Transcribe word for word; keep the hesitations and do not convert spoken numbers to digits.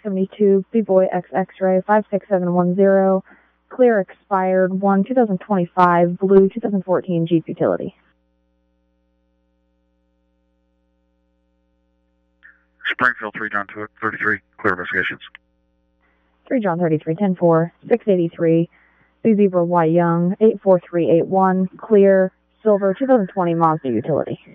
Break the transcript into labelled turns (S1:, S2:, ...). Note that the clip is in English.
S1: seventy-two, B-Boy X X-Ray five six seven one zero, clear expired one two thousand twenty-five, blue two thousand fourteen Jeep Utility.
S2: Springfield, three John thirty-three, clear investigations.
S1: three John thirty-three, ten four, six eighty-three, B Zebra Y Young, eight four three eight one, clear, silver two thousand twenty Mazda Utility.